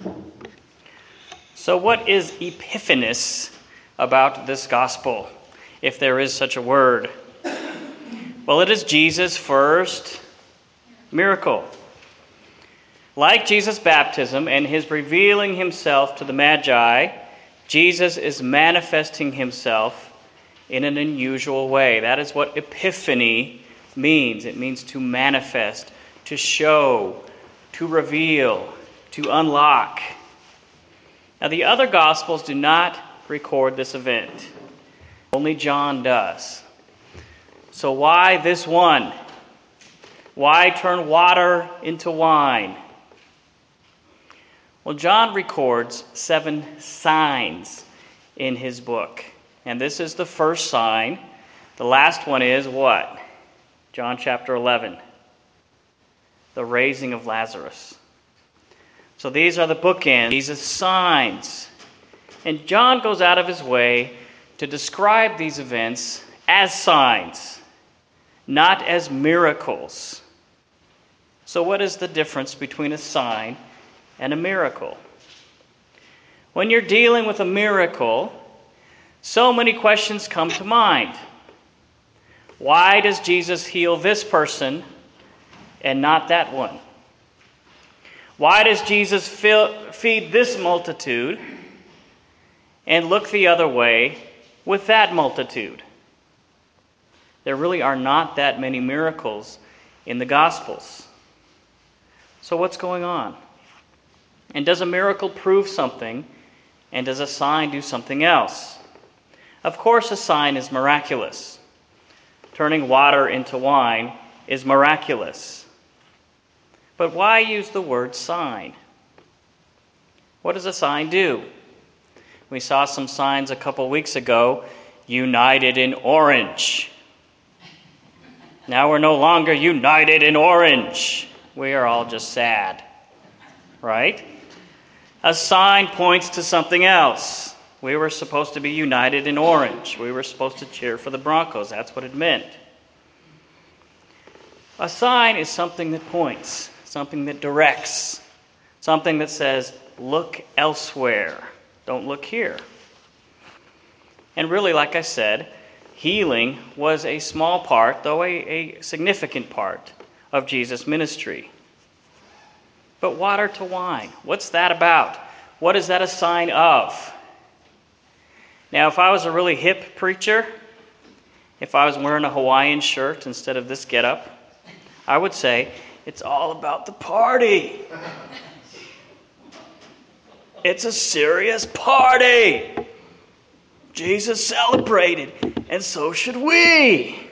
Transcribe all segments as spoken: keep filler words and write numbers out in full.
So what is epiphanes about this gospel, if there is such a word? Well, it is Jesus' first miracle. Like Jesus' baptism and his revealing himself to the Magi, Jesus is manifesting himself in an unusual way. That is what epiphany means. It means to manifest, to show, to reveal, to unlock. Now, the other Gospels do not record this event. Only John does. So why this one? Why turn water into wine? Well, John records seven signs in his book. And this is the first sign. The last one is what? John chapter eleven. The raising of Lazarus. So these are the bookends, Jesus' signs. And John goes out of his way to describe these events as signs, not as miracles. So what is the difference between a sign and a miracle? When you're dealing with a miracle, so many questions come to mind. Why does Jesus heal this person and not that one? Why does Jesus fill, feed this multitude and look the other way with that multitude? There really are not that many miracles in the Gospels. So what's going on? And does a miracle prove something, and does a sign do something else? Of course, a sign is miraculous. Turning water into wine is miraculous. But why use the word sign? What does a sign do? We saw some signs a couple weeks ago, united in orange. Now we're no longer united in orange. We are all just sad, right? A sign points to something else. We were supposed to be united in orange. We were supposed to cheer for the Broncos. That's what it meant. A sign is something that points, something that directs, something that says, look elsewhere. Don't look here. And really, like I said, healing was a small part, though a, a significant part, of Jesus' ministry. But water to wine, what's that about? What is that a sign of? Now, if I was a really hip preacher, if I was wearing a Hawaiian shirt instead of this getup, I would say, it's all about the party. It's a serious party. Jesus celebrated, and so should we.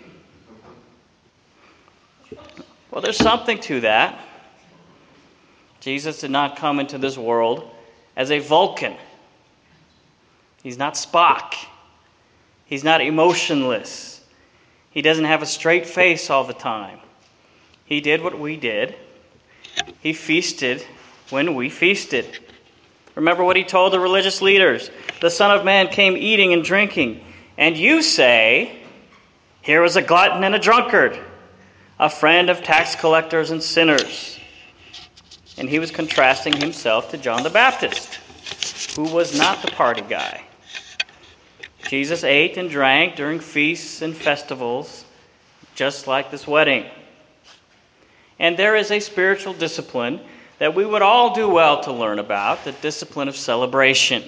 Well, there's something to that. Jesus did not come into this world as a Vulcan. He's not Spock. He's not emotionless. He doesn't have a straight face all the time. He did what we did. He feasted when we feasted. Remember what he told the religious leaders. The Son of Man came eating and drinking. And you say, here was a glutton and a drunkard, a friend of tax collectors and sinners. And he was contrasting himself to John the Baptist, who was not the party guy. Jesus ate and drank during feasts and festivals, just like this wedding. And there is a spiritual discipline that we would all do well to learn about, the discipline of celebration.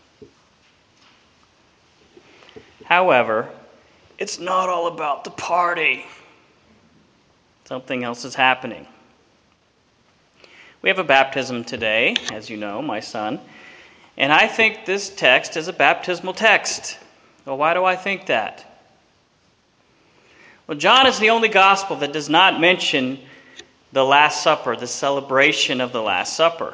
However, it's not all about the party. Something else is happening. We have a baptism today, as you know, my son, and I think this text is a baptismal text. Well, why do I think that? Well, John is the only gospel that does not mention the Last Supper, the celebration of the Last Supper.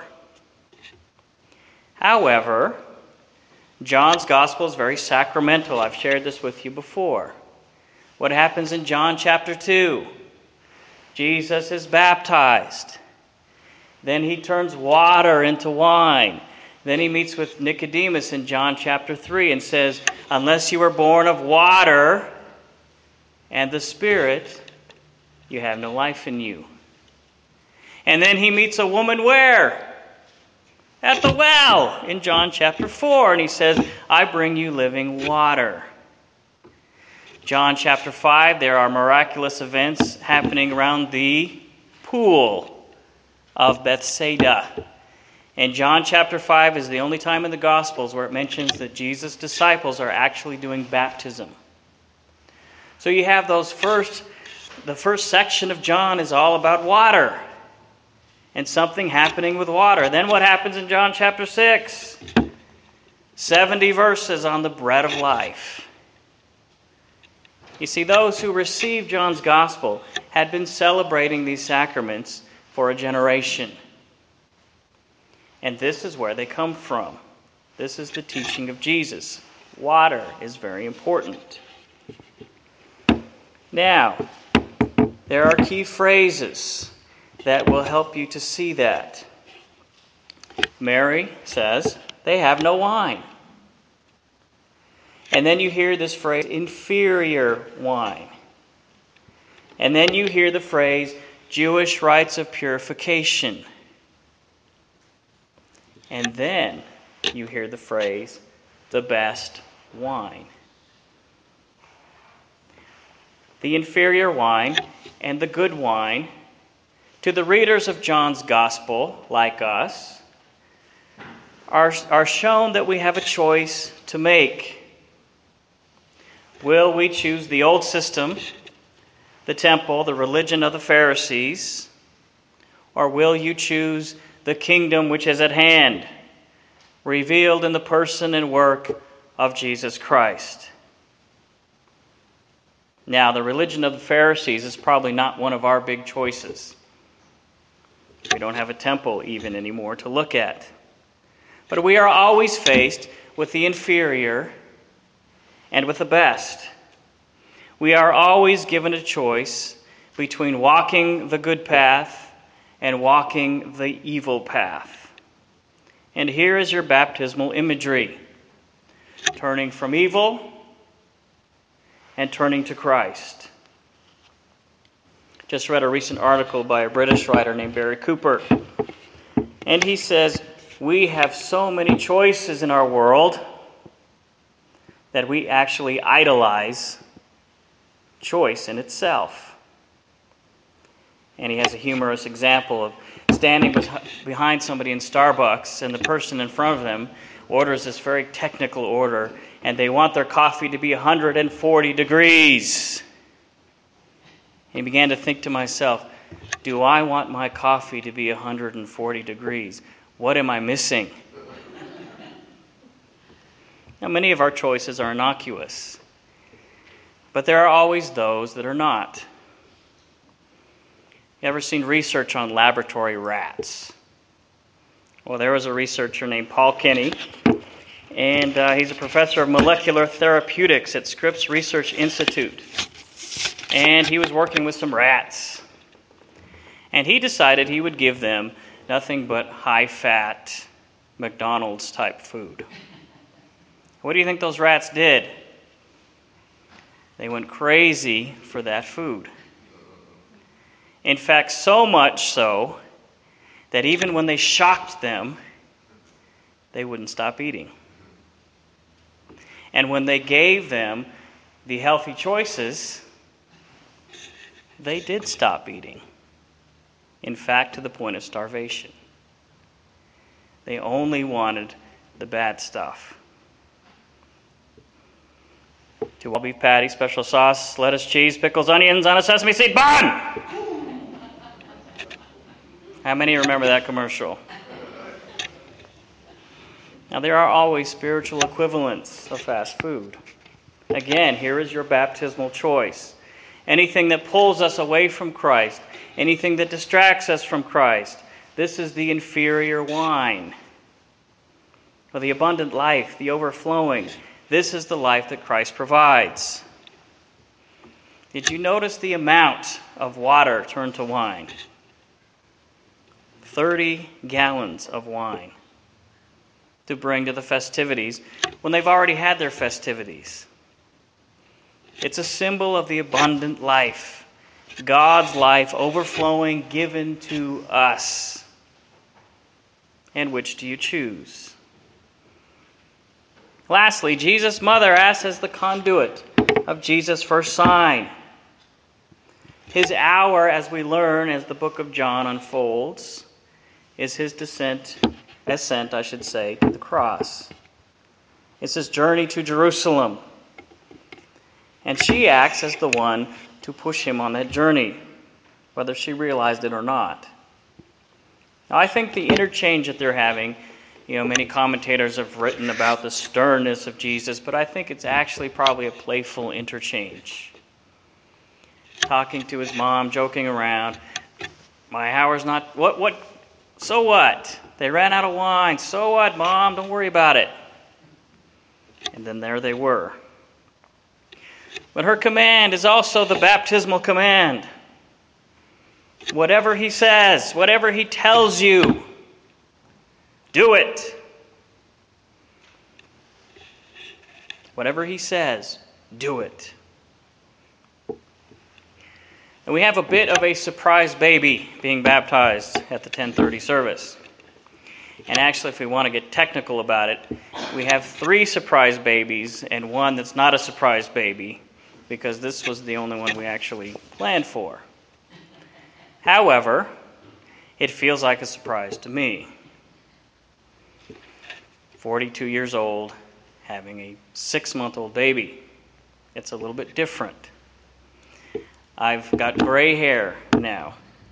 However, John's gospel is very sacramental. I've shared this with you before. What happens in John chapter two? Jesus is baptized. Then he turns water into wine. Then he meets with Nicodemus in John chapter three and says, unless you are born of water and the Spirit, you have no life in you. And then he meets a woman where? at the well in John chapter four, and he says, I bring you living water. John chapter five, there are miraculous events happening around the pool of Bethsaida. And John chapter five is the only time in the Gospels where it mentions that Jesus' disciples are actually doing baptism. So you have those first, the first section of John is all about water and something happening with water. Then what happens in John chapter six? seventy verses on the bread of life. You see, those who received John's gospel had been celebrating these sacraments for a generation. And this is where they come from. This is the teaching of Jesus. Water is very important. Now, there are key phrases that will help you to see that. Mary says, they have no wine. And then you hear this phrase, inferior wine. And then you hear the phrase, Jewish rites of purification. And then you hear the phrase, the best wine. The inferior wine and the good wine, to the readers of John's gospel, like us, are, are shown that we have a choice to make. Will we choose the old system, the temple, the religion of the Pharisees, or will you choose the kingdom which is at hand, revealed in the person and work of Jesus Christ? Now, the religion of the Pharisees is probably not one of our big choices. We don't have a temple even anymore to look at. But we are always faced with the inferior and with the best. We are always given a choice between walking the good path and walking the evil path. And here is your baptismal imagery. Turning from evil and turning to Christ. Just read a recent article by a British writer named Barry Cooper. And he says, we have so many choices in our world that we actually idolize choice in itself. And he has a humorous example of standing behind somebody in Starbucks, and the person in front of them orders this very technical order, and they want their coffee to be one hundred forty degrees. He began to think to myself, do I want my coffee to be one hundred forty degrees? What am I missing? Now, many of our choices are innocuous, but there are always those that are not. You ever seen research on laboratory rats? Well, there was a researcher named Paul Kenny, and uh, he's a professor of molecular therapeutics at Scripps Research Institute. And he was working with some rats. And he decided he would give them nothing but high-fat McDonald's-type food. What do you think those rats did? They went crazy for that food. In fact, so much so that even when they shocked them, they wouldn't stop eating. And when they gave them the healthy choices, they did stop eating. In fact, to the point of starvation. They only wanted the bad stuff. Two all beef patty, special sauce, lettuce, cheese, pickles, onions on a sesame seed bun! How many remember that commercial? Now, there are always spiritual equivalents of fast food. Again, here is your baptismal choice. Anything that pulls us away from Christ, anything that distracts us from Christ, this is the inferior wine. For the abundant life, the overflowing, this is the life that Christ provides. Did you notice the amount of water turned to wine? thirty gallons of wine to bring to the festivities when they've already had their festivities. It's a symbol of the abundant life, God's life overflowing, given to us. and which do you choose? Lastly, Jesus' mother acts as the conduit of Jesus' first sign. His hour, as we learn as the book of John unfolds, is his descent, ascent, I should say, to the cross. It's his journey to Jerusalem. And she acts as the one to push him on that journey, whether she realized it or not. Now, I think the interchange that they're having, you know, many commentators have written about the sternness of Jesus, but I think it's actually probably a playful interchange. Talking to his mom, joking around. My hour's not, what, what, so what? They ran out of wine. So what, Mom? Don't worry about it. And then there they were. But her command is also the baptismal command. Whatever he says, whatever he tells you, do it. Whatever he says, do it. And we have a bit of a surprise baby being baptized at the ten thirty service. And actually, if we want to get technical about it, we have three surprise babies and one that's not a surprise baby, because this was the only one we actually planned for. However, it feels like a surprise to me. forty-two years old, having a six-month-old baby. It's a little bit different. I've got gray hair now.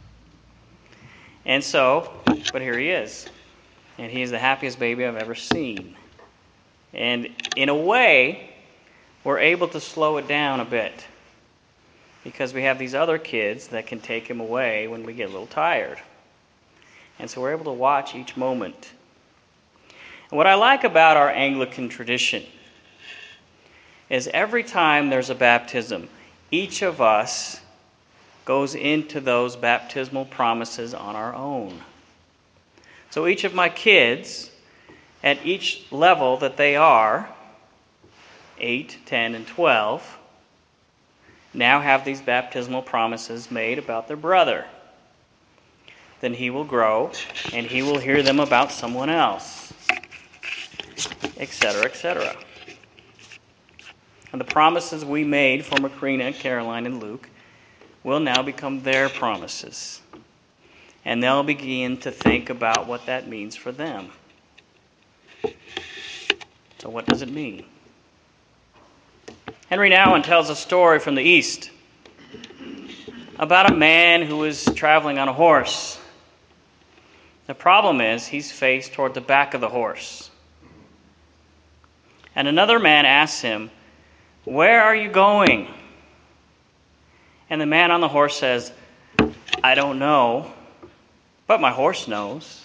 And so, but here he is. And he is the happiest baby I've ever seen. And in a way, we're able to slow it down a bit, because we have these other kids that can take him away when we get a little tired. And so we're able to watch each moment. And what I like about our Anglican tradition is every time there's a baptism, each of us goes into those baptismal promises on our own. So each of my kids, at each level that they are, eight, ten, and twelve, now have these baptismal promises made about their brother. Then he will grow, and he will hear them about someone else, et cetera, et cetera. And the promises we made for Macrina, Caroline, and Luke will now become their promises. And they'll begin to think about what that means for them. So what does it mean? Henry Nouwen tells a story from the East about a man who was traveling on a horse. The problem is he's faced toward the back of the horse. And another man asks him, "Where are you going?" And the man on the horse says, "I don't know, but my horse knows."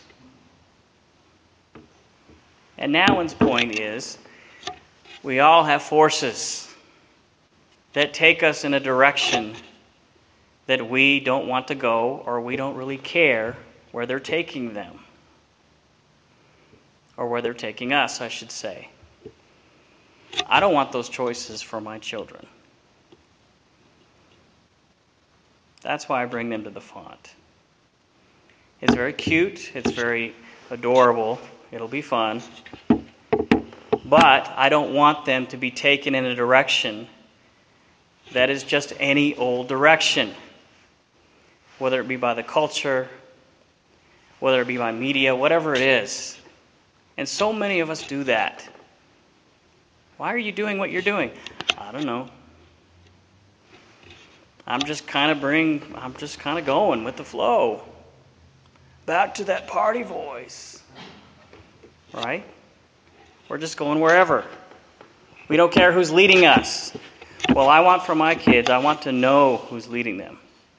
And Nouwen's point is, we all have forces that take us in a direction that we don't want to go, or we don't really care where they're taking them. Or where they're taking us, I should say. I don't want those choices for my children. That's why I bring them to the font. It's very cute. It's very adorable. It'll be fun. But I don't want them to be taken in a direction that is just any old direction. Whether it be by the culture, whether it be by media, whatever it is. And so many of us do that. Why are you doing what you're doing? I don't know. I'm just kind of bring, I'm just kind of going with the flow. Back to that party voice. Right? We're just going wherever. We don't care who's leading us. Well, I want for my kids, I want to know who's leading them.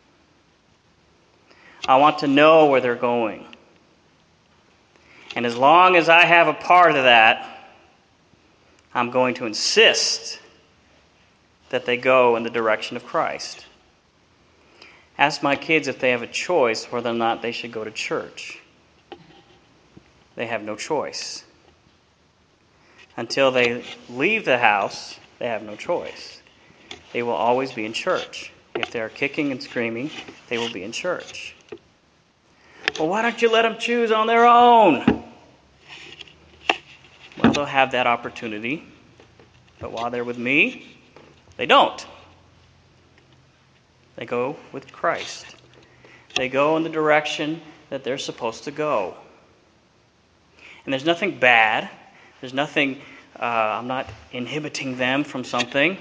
I want to know where they're going. And as long as I have a part of that, I'm going to insist that they go in the direction of Christ. Ask my kids if they have a choice whether or not they should go to church. They have no choice. Until they leave the house, they have no choice. They will always be in church. If they're kicking and screaming, they will be in church. Well, why don't you let them choose on their own? they'll have that opportunity, but while they're with me, they don't. They go with Christ. They go in the direction that they're supposed to go. And there's nothing bad. There's nothing, uh, I'm not inhibiting them from something.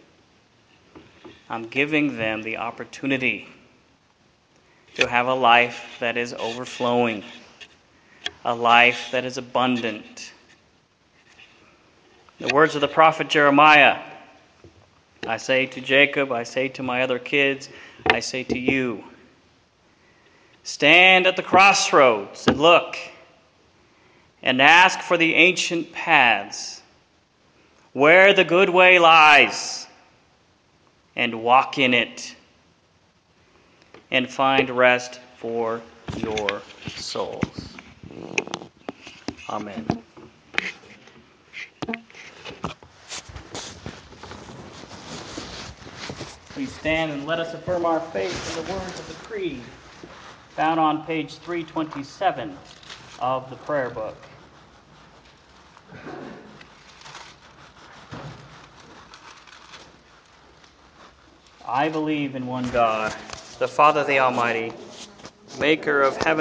I'm giving them the opportunity to have a life that is overflowing, a life that is abundant. The words of the prophet Jeremiah, I say to Jacob, I say to my other kids, I say to you, stand at the crossroads and look, and ask for the ancient paths, where the good way lies, and walk in it, and find rest for your souls. Amen. Please stand and let us affirm our faith in the words of the Creed, found on page three twenty-seven of the prayer book. I believe in one God, the Father, the Almighty, maker of heaven